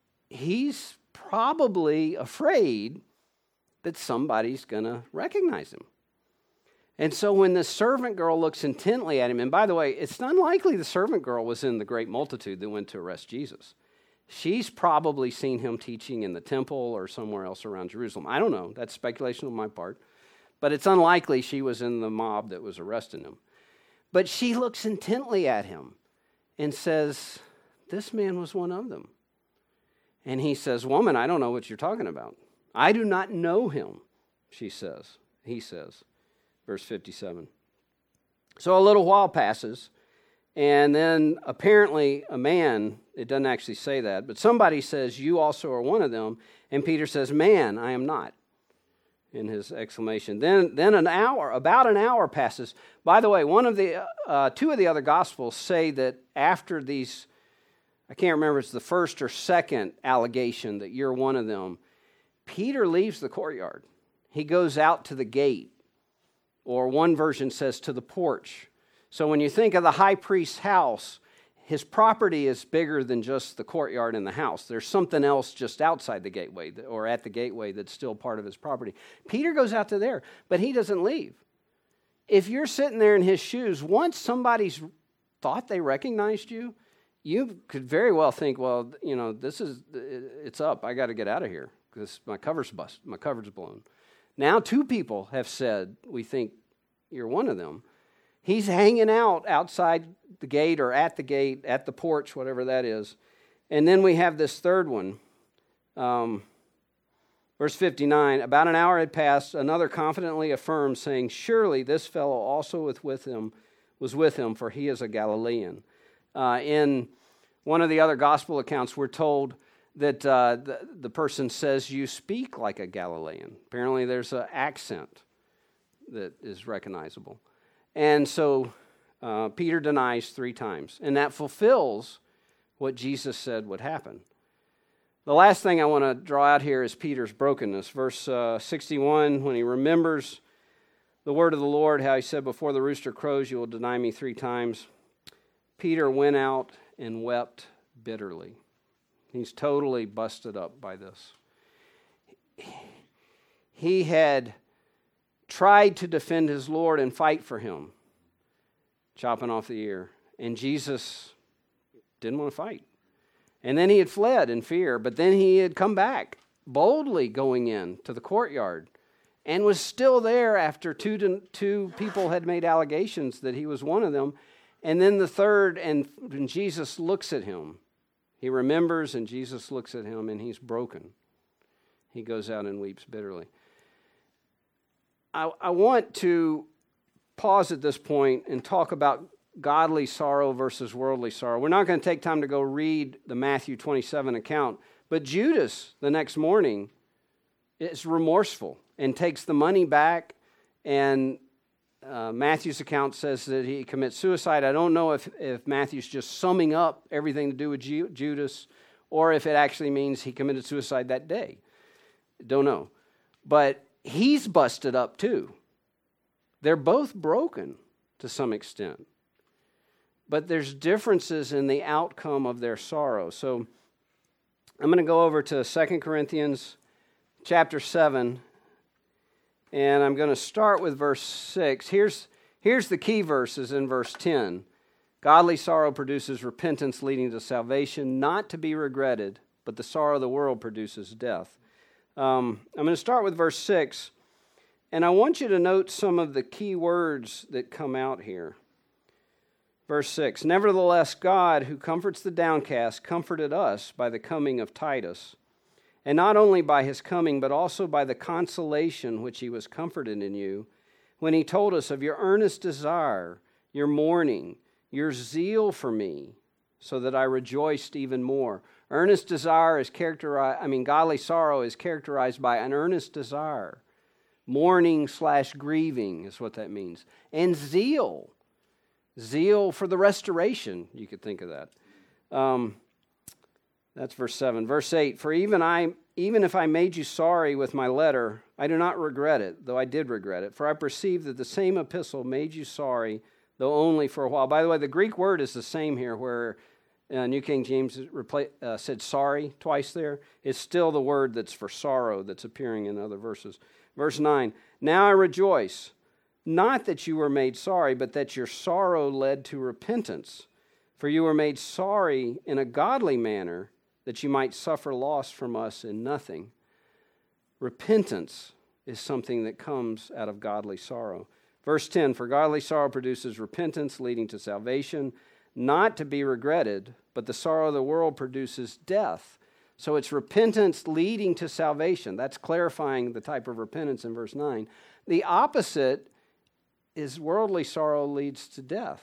he's probably afraid that somebody's going to recognize him. And so when the servant girl looks intently at him, and by the way, it's unlikely the servant girl was in the great multitude that went to arrest Jesus. She's probably seen him teaching in the temple or somewhere else around Jerusalem. I don't know. That's speculation on my part. But it's unlikely she was in the mob that was arresting him. But she looks intently at him and says, this man was one of them. And he says, woman, I don't know what you're talking about. I do not know him, she says. He says, verse fifty-seven. So a little while passes. And then apparently a man, it doesn't actually say that, but somebody says, you also are one of them. And Peter says, man, I am not, in his exclamation. Then then an hour, about an hour passes. By the way, one of the, uh, two of the other Gospels say that after these, I can't remember if it's the first or second allegation that you're one of them, Peter leaves the courtyard. He goes out to the gate, or one version says to the porch. So when you think of the high priest's house, his property is bigger than just the courtyard and the house. There's something else just outside the gateway or at the gateway that's still part of his property. Peter goes out to there, but he doesn't leave. If you're sitting there in his shoes, once somebody's thought they recognized you, you could very well think, well, you know, this is, it's up. I got to get out of here because my cover's bust, my cover's blown. Now two people have said, we think you're one of them. He's hanging out outside the gate or at the gate, at the porch, whatever that is. And then we have this third one. Um, verse fifty-nine, about an hour had passed, another confidently affirmed, saying, surely this fellow also with, with him was with him, for he is a Galilean. Uh, in one of the other gospel accounts, we're told that uh, the, the person says, you speak like a Galilean. Apparently there's an accent that is recognizable. And so uh, Peter denies three times. And that fulfills what Jesus said would happen. The last thing I want to draw out here is Peter's brokenness. Verse uh, sixty-one, when he remembers the word of the Lord, how he said, before the rooster crows, you will deny me three times. Peter went out and wept bitterly. He's totally busted up by this. He had tried to defend his Lord and fight for him, chopping off the ear. And Jesus didn't want to fight. And then he had fled in fear, but then he had come back, boldly going in to the courtyard, and was still there after two, two people had made allegations that he was one of them. And then the third, and, and Jesus looks at him. He remembers, and Jesus looks at him, and he's broken. He goes out and weeps bitterly. I, I want to pause at this point and talk about godly sorrow versus worldly sorrow. We're not going to take time to go read the Matthew twenty-seven account, but Judas, the next morning, is remorseful and takes the money back And uh, Matthew's account says that he commits suicide. I don't know if, if Matthew's just summing up everything to do with Ju- Judas or if it actually means he committed suicide that day. Don't know. But he's busted up too. They're both broken to some extent. But there's differences in the outcome of their sorrow. So I'm going to go over to Second Corinthians chapter seven, and I'm going to start with verse six. Here's, here's the key verses in verse ten. Godly sorrow produces repentance leading to salvation, not to be regretted, but the sorrow of the world produces death. Um, I'm going to start with verse six, and I want you to note some of the key words that come out here. Verse six, nevertheless, God, who comforts the downcast, comforted us by the coming of Titus, and not only by his coming, but also by the consolation which he was comforted in you, when he told us of your earnest desire, your mourning, your zeal for me, so that I rejoiced even more. Earnest desire is characterized, I mean, godly sorrow is characterized by an earnest desire. Mourning slash grieving is what that means. And zeal. Zeal for the restoration, you could think of that. Um, that's verse seven. Verse eight, for even I, even if I made you sorry with my letter, I do not regret it, though I did regret it. For I perceive that the same epistle made you sorry, though only for a while. By the way, the Greek word is the same here, where uh, New King James repla- uh, said sorry twice there. It's still the word that's for sorrow that's appearing in other verses. Verse nine, now I rejoice, not that you were made sorry, but that your sorrow led to repentance. For you were made sorry in a godly manner, that you might suffer loss from us in nothing. Repentance is something that comes out of godly sorrow. Verse ten, for godly sorrow produces repentance, leading to salvation, not to be regretted, but the sorrow of the world produces death. So it's repentance leading to salvation. That's clarifying the type of repentance in verse nine. The opposite is worldly sorrow leads to death.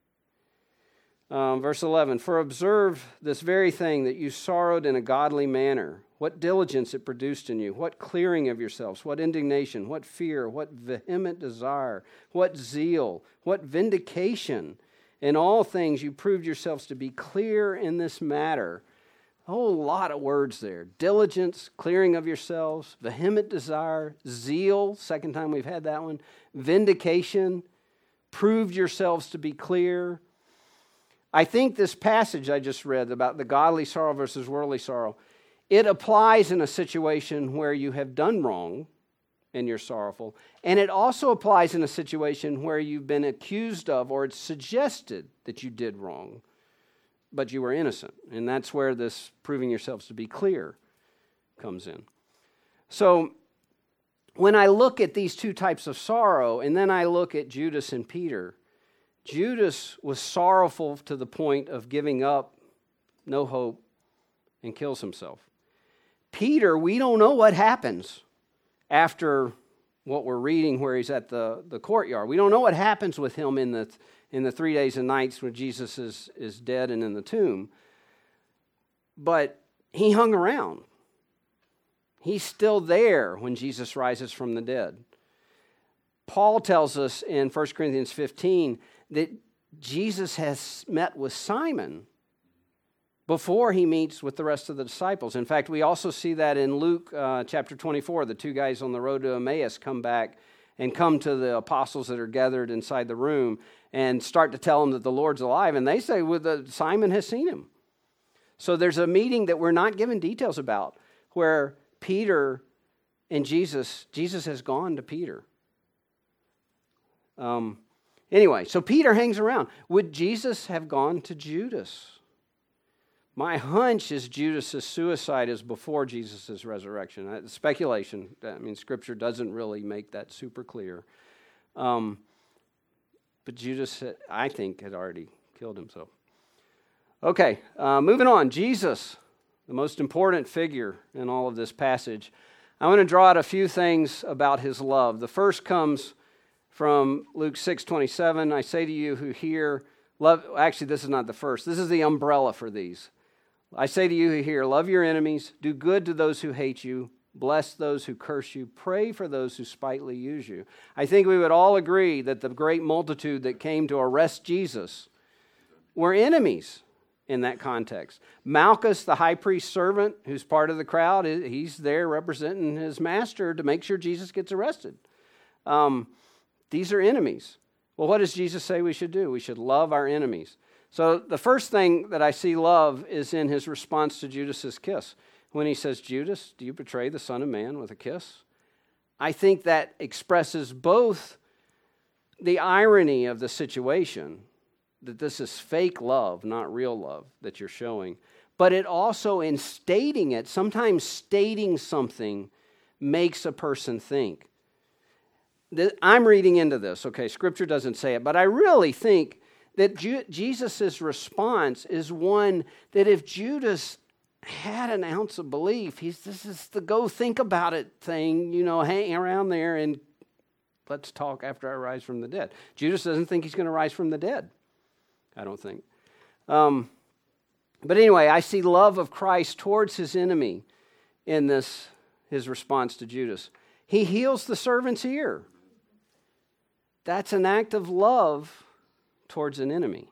Um, verse eleven, for observe this very thing, that you sorrowed in a godly manner. What diligence it produced in you, what clearing of yourselves, what indignation, what fear, what vehement desire, what zeal, what vindication. In all things you proved yourselves to be clear in this matter. A whole lot of words there. Diligence, clearing of yourselves, vehement desire, zeal, second time we've had that one, vindication, proved yourselves to be clear. I think this passage I just read about the godly sorrow versus worldly sorrow, it applies in a situation where you have done wrong and you're sorrowful, and it also applies in a situation where you've been accused of or it's suggested that you did wrong, but you were innocent. And that's where this proving yourselves to be clear comes in. So when I look at these two types of sorrow, and then I look at Judas and Peter, Judas was sorrowful to the point of giving up, no hope, and kills himself. Peter, we don't know what happens after what we're reading where he's at the, the courtyard. We don't know what happens with him in the in the three days and nights when Jesus is, is dead and in the tomb. But he hung around. He's still there when Jesus rises from the dead. Paul tells us in First Corinthians fifteen that Jesus has met with Simon before he meets with the rest of the disciples. In fact, we also see that in Luke uh, chapter twenty-four. The two guys on the road to Emmaus come back and come to the apostles that are gathered inside the room and start to tell them that the Lord's alive. And they say, well, the, Simon has seen him. So there's a meeting that we're not given details about where Peter and Jesus, Jesus has gone to Peter. Um, anyway, so Peter hangs around. Would Jesus have gone to Judas? My hunch is Judas' suicide is before Jesus' resurrection. Uh, speculation. I mean, Scripture doesn't really make that super clear. Um, but Judas, I think, had already killed himself. Okay, uh, moving on. Jesus, the most important figure in all of this passage. I want to draw out a few things about his love. The first comes from Luke six twenty-seven. I say to you who hear, love. Actually, this is not the first. This is the umbrella for these. I say to you who hear, love your enemies, do good to those who hate you, Bless those who curse you. Pray for those who spitefully use you. I think we would all agree that the great multitude that came to arrest Jesus were enemies in that context. Malchus, the high priest's servant, who's part of the crowd, he's there representing his master to make sure Jesus gets arrested. Um, these are enemies. Well, what does Jesus say we should do? We should love our enemies. So the first thing that I see love is in his response to Judas's kiss. When he says, Judas, do you betray the Son of Man with a kiss? I think that expresses both the irony of the situation, that this is fake love, not real love that you're showing, but it also, in stating it, sometimes stating something makes a person think. I'm reading into this, okay, Scripture doesn't say it, but I really think that Ju- Jesus' response is one that if Judas had an ounce of belief, he's this is the go think about it thing, you know, hang around there and let's talk after I rise from the dead. Judas doesn't think he's going to rise from the dead, I don't think. Um, but anyway, I see love of Christ towards his enemy in this, his response to Judas. He heals the servant's ear. That's an act of love towards an enemy.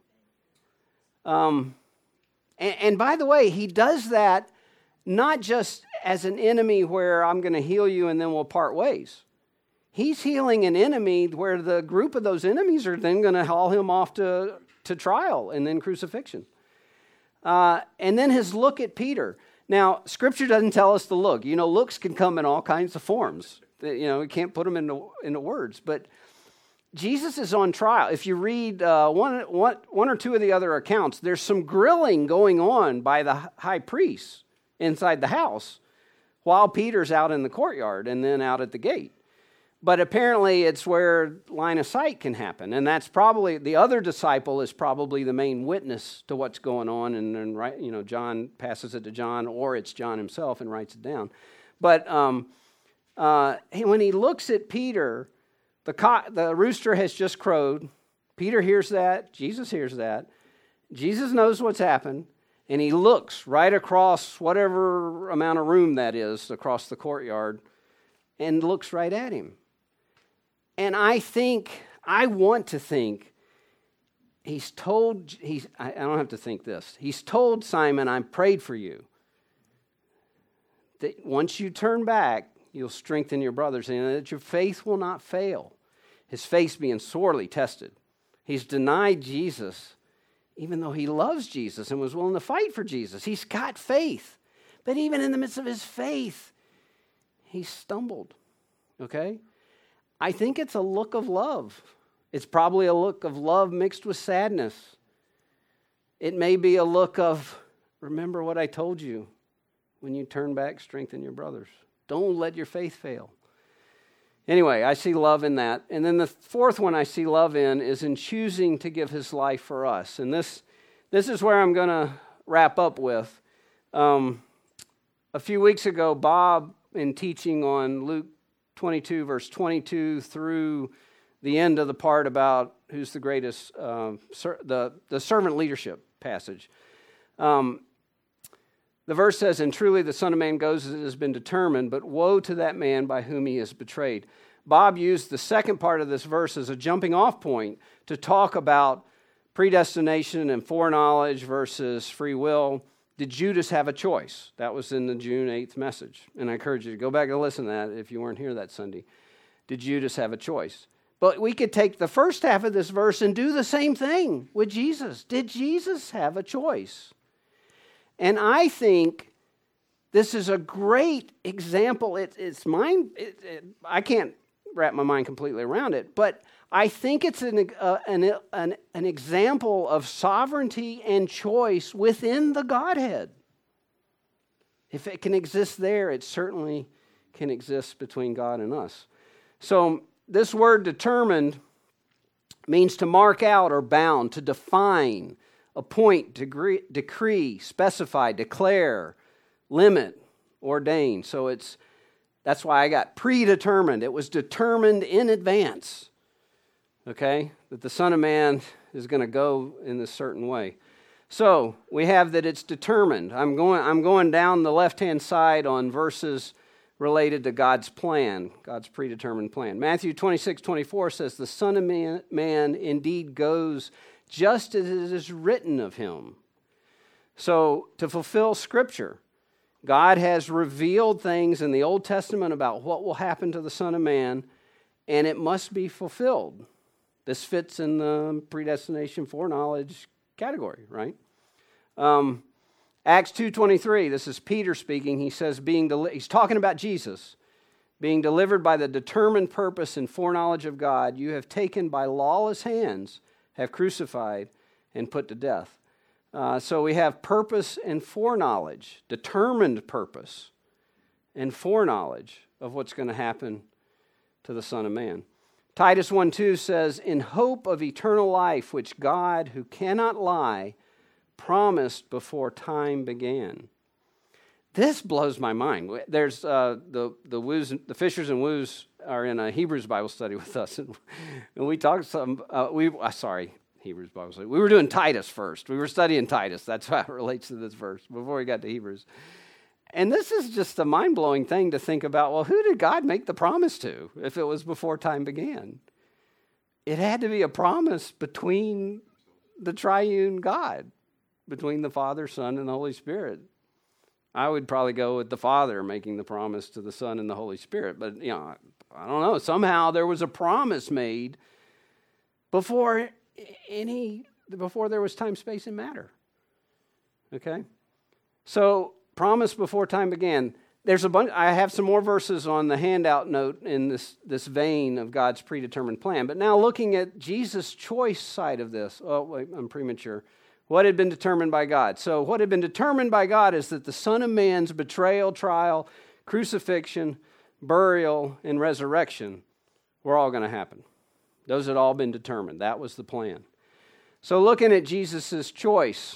Um, and, and by the way, he does that not just as an enemy where I'm going to heal you and then we'll part ways. He's healing an enemy where the group of those enemies are then going to haul him off to, to trial and then crucifixion. Uh, and then his look at Peter. Now, Scripture doesn't tell us the look. You know, looks can come in all kinds of forms. You know, we can't put them into, into words. But Jesus is on trial. If you read uh, one, one, one or two of the other accounts, there's some grilling going on by the high priest inside the house while Peter's out in the courtyard and then out at the gate. But apparently it's where line of sight can happen. And that's probably, the other disciple is probably the main witness to what's going on. And then, right, you know, John passes it to John, or it's John himself and writes it down. But um, uh, when he looks at Peter, the, co- the rooster has just crowed. Peter hears that. Jesus hears that. Jesus knows what's happened. And he looks right across whatever amount of room that is across the courtyard and looks right at him. And I think, I want to think, he's told, he's, I don't have to think this, he's told Simon, I prayed for you, that once you turn back, you'll strengthen your brothers, and that your faith will not fail. His faith's being sorely tested. He's denied Jesus, even though he loves Jesus and was willing to fight for Jesus. He's got faith. But even in the midst of his faith, he stumbled, okay? I think it's a look of love. It's probably a look of love mixed with sadness. It may be a look of, remember what I told you. When you turn back, strengthen your brothers. Don't let your faith fail. Anyway, I see love in that. And then the fourth one I see love in is in choosing to give his life for us. And this, this is where I'm going to wrap up with. Um, a few weeks ago, Bob, in teaching on Luke twenty-two, verse twenty-two through the end of the part about who's the greatest, um, ser- the, the servant leadership passage. Um, the verse says, and truly the Son of Man goes as it has been determined, but woe to that man by whom he is betrayed. Bob used the second part of this verse as a jumping off point to talk about predestination and foreknowledge versus free will. Did Judas have a choice? That was in the June eighth message. And I encourage you to go back and listen to that if you weren't here that Sunday. Did Judas have a choice? But we could take the first half of this verse and do the same thing with Jesus. Did Jesus have a choice? And I think this is a great example. It, it's mine. It, it, I can't wrap my mind completely around it, but I think it's an, uh, an, an, an example of sovereignty and choice within the Godhead. If it can exist there, it certainly can exist between God and us. So this word determined means to mark out or bound, to define, appoint, degree, decree, specify, declare, limit, ordain. So it's that's why I got predetermined. It was determined in advance. Okay, that the Son of Man is going to go in this certain way. So we have that it's determined. I'm going. I'm going down the left-hand side on verses related to God's plan, God's predetermined plan. Matthew twenty-six twenty-four says, the Son of Man, man indeed goes just as it is written of him. So, to fulfill Scripture, God has revealed things in the Old Testament about what will happen to the Son of Man, and it must be fulfilled. This fits in the predestination foreknowledge category, right? Um, Acts two twenty-three, this is Peter speaking. He says, being deli- he's talking about Jesus, being delivered by the determined purpose and foreknowledge of God, you have taken by lawless hands, have crucified and put to death. Uh, so we have purpose and foreknowledge, determined purpose and foreknowledge of what's going to happen to the Son of Man. Titus one two says, in hope of eternal life, which God, who cannot lie, promised before time began. This blows my mind. There's uh, the the Woos, the Fishers and Woos are in a Hebrews Bible study with us, and, and we talked some. Uh, we uh, sorry, Hebrews Bible study. We were doing Titus first. We were studying Titus. That's how it relates to this verse before we got to Hebrews. And this is just a mind-blowing thing to think about. Well, who did God make the promise to if it was before time began? It had to be a promise between the triune God, between the Father, Son, and the Holy Spirit. I would probably go with the Father making the promise to the Son and the Holy Spirit. But, you know, I don't know. Somehow there was a promise made before any, before there was time, space, and matter. Okay? So, promise before time began. There's a bunch. I have some more verses on the handout note in this, this vein of God's predetermined plan. But now looking at Jesus' choice side of this. Oh, wait, I'm premature. What had been determined by God? So what had been determined by God is that the Son of Man's betrayal, trial, crucifixion, burial, and resurrection were all going to happen. Those had all been determined. That was the plan. So looking at Jesus' choice,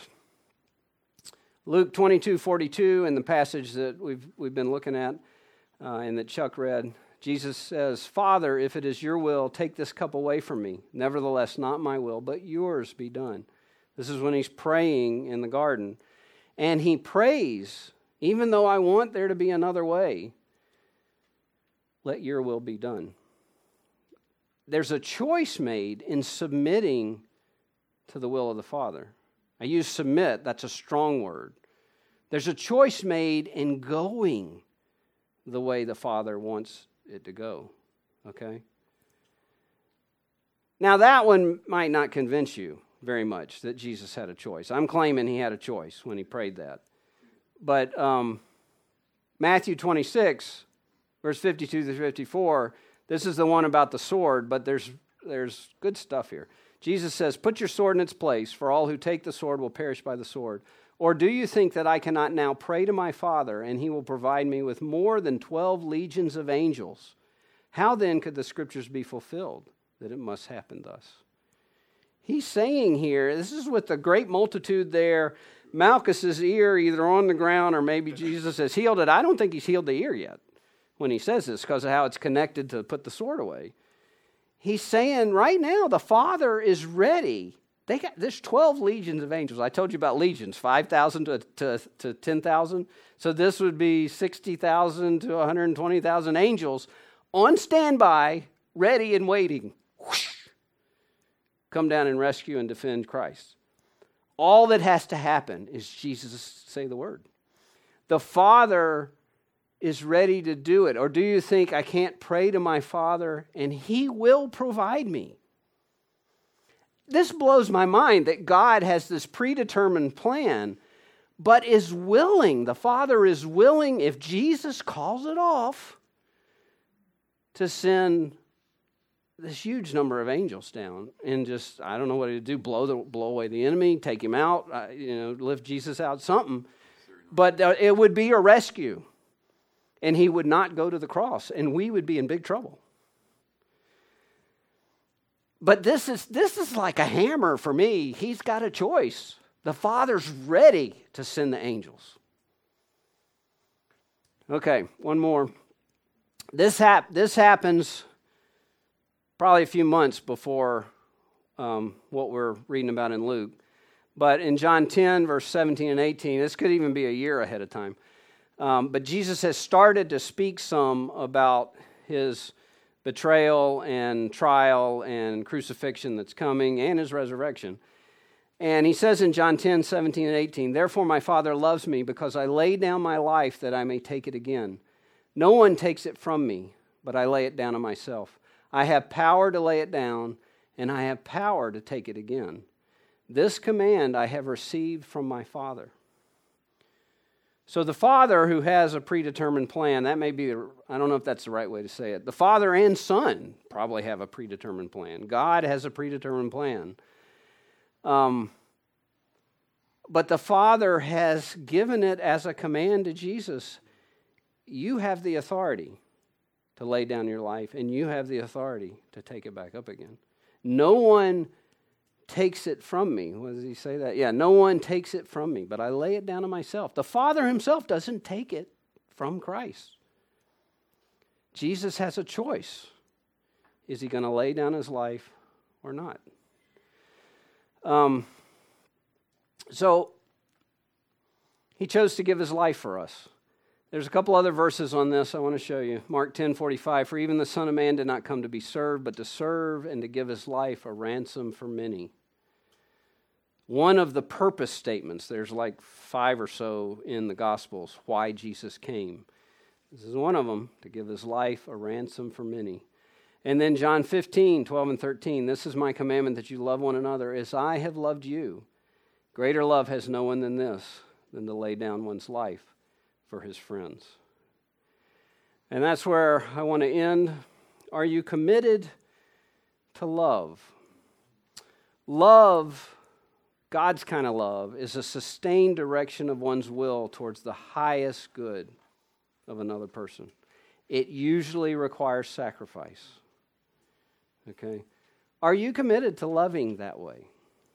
Luke twenty-two forty-two, in the passage that we've we've been looking at uh, and that Chuck read, Jesus says, Father, if it is your will, take this cup away from me. Nevertheless, not my will, but yours be done. This is when he's praying in the garden. And he prays, even though I want there to be another way, let your will be done. There's a choice made in submitting to the will of the Father. I use submit, that's a strong word. There's a choice made in going the way the Father wants it to go. Okay? Now that one might not convince you very much that Jesus had a choice. I'm claiming he had a choice when he prayed that. But um, Matthew twenty-six, verse fifty-two through fifty-four, this is the one about the sword, but there's there's good stuff here. Jesus says, put your sword in its place, for all who take the sword will perish by the sword. Or do you think that I cannot now pray to my Father, and he will provide me with more than twelve legions of angels? How then could the Scriptures be fulfilled, that it must happen thus? He's saying here, this is with the great multitude there, Malchus's ear either on the ground or maybe Jesus has healed it. I don't think he's healed the ear yet when he says this because of how it's connected to put the sword away. He's saying right now the Father is ready. They got there's twelve legions of angels. I told you about legions, five thousand to, to, to ten thousand. So this would be sixty thousand to one hundred twenty thousand angels on standby, ready and waiting. Whoosh. Come down and rescue and defend Christ. All that has to happen is Jesus say the word. The Father is ready to do it. Or do you think I can't pray to my Father and he will provide me? This blows my mind that God has this predetermined plan, but is willing, the Father is willing, if Jesus calls it off, to send this huge number of angels down and just, I don't know what to do, blow the blow away the enemy, take him out, uh, you know, lift Jesus out, something. But uh, it would be a rescue. And he would not go to the cross, and we would be in big trouble. But this is this is like a hammer for me. He's got a choice. The Father's ready to send the angels. Okay, one more. This hap- this happens probably a few months before um, what we're reading about in Luke. But in John ten, verse seventeen and eighteen, this could even be a year ahead of time. Um, but Jesus has started to speak some about his betrayal and trial and crucifixion that's coming and his resurrection. And he says in John ten, seventeen, and eighteen, "Therefore my Father loves me because I lay down my life that I may take it again. No one takes it from me, but I lay it down of myself. I have power to lay it down, and I have power to take it again. This command I have received from my Father." So the Father who has a predetermined plan, that may be, I don't know if that's the right way to say it. The Father and Son probably have a predetermined plan. God has a predetermined plan. Um, but the Father has given it as a command to Jesus. You have the authority to lay down your life, and you have the authority to take it back up again. No one takes it from me. What does he say that? Yeah, no one takes it from me, but I lay it down to myself. The Father himself doesn't take it from Christ. Jesus has a choice. Is he going to lay down his life or not? Um, so, he chose to give his life for us. There's a couple other verses on this I want to show you. Mark ten forty-five, "For even the Son of Man did not come to be served, but to serve and to give his life a ransom for many." One of the purpose statements, there's like five or so in the Gospels, why Jesus came. This is one of them, to give his life a ransom for many. And then John fifteen, twelve and thirteen, "This is my commandment, that you love one another as I have loved you. Greater love has no one than this, than to lay down one's life for his friends." And that's where I want to end. Are you committed to love? Love, God's kind of love, is a sustained direction of one's will towards the highest good of another person. It usually requires sacrifice. Okay? Are you committed to loving that way?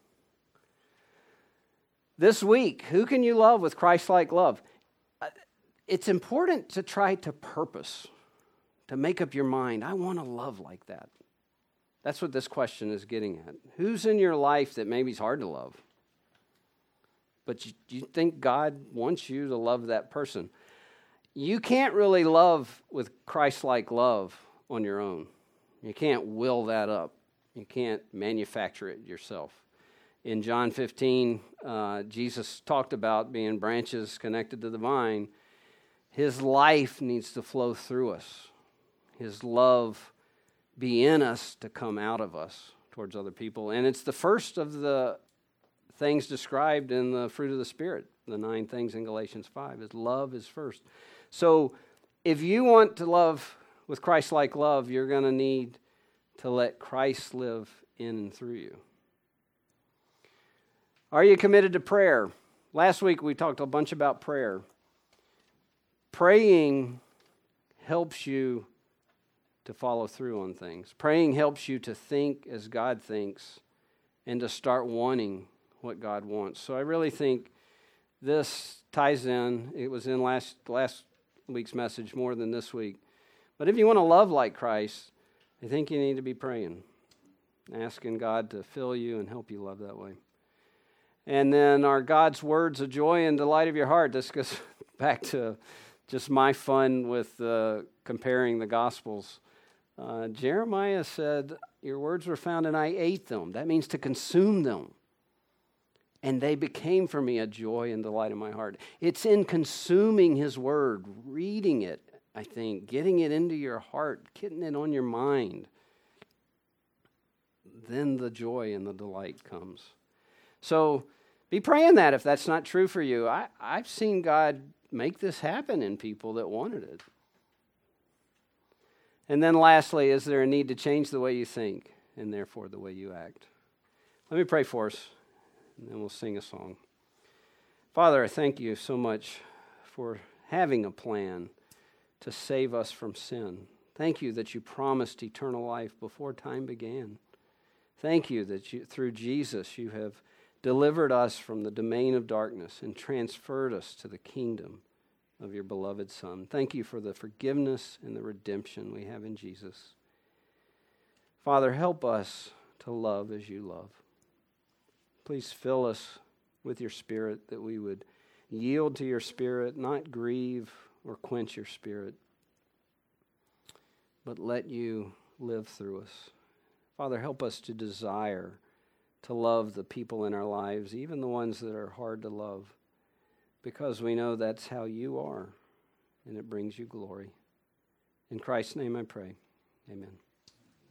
This week, who can you love with Christ-like love? It's important to try to purpose, to make up your mind, I want to love like that. That's what this question is getting at. Who's in your life that maybe is hard to love? But you, you think God wants you to love that person? You can't really love with Christ-like love on your own. You can't will that up. You can't manufacture it yourself. In John fifteen, uh, Jesus talked about being branches connected to the vine. His life needs to flow through us. His love be in us to come out of us towards other people. And it's the first of the things described in the fruit of the Spirit, the nine things in Galatians five, is love is first. So if you want to love with Christ-like love, you're going to need to let Christ live in and through you. Are you committed to prayer? Last week we talked a bunch about prayer. Praying helps you to follow through on things. Praying helps you to think as God thinks and to start wanting what God wants. So I really think this ties in. It was in last last week's message more than this week. But if you want to love like Christ, I think you need to be praying, asking God to fill you and help you love that way. And then are God's words a joy and delight of your heart? This goes back to just my fun with uh, comparing the Gospels. Uh, Jeremiah said, your words were found and I ate them. That means to consume them. And they became for me a joy and delight in my heart. It's in consuming his word, reading it, I think, getting it into your heart, getting it on your mind. Then the joy and the delight comes. So be praying that if that's not true for you. I, I've seen God make this happen in people that wanted it. And then lastly, is there a need to change the way you think and therefore the way you act? Let me pray for us, and then we'll sing a song. Father, I thank you so much for having a plan to save us from sin. Thank you that you promised eternal life before time began. Thank you that you, through Jesus you have delivered us from the domain of darkness and transferred us to the kingdom of your beloved Son. Thank you for the forgiveness and the redemption we have in Jesus. Father, help us to love as you love. Please fill us with your Spirit that we would yield to your Spirit, not grieve or quench your Spirit, but let you live through us. Father, help us to desire to love the people in our lives, even the ones that are hard to love, because we know that's how you are, and it brings you glory. In Christ's name I pray. Amen.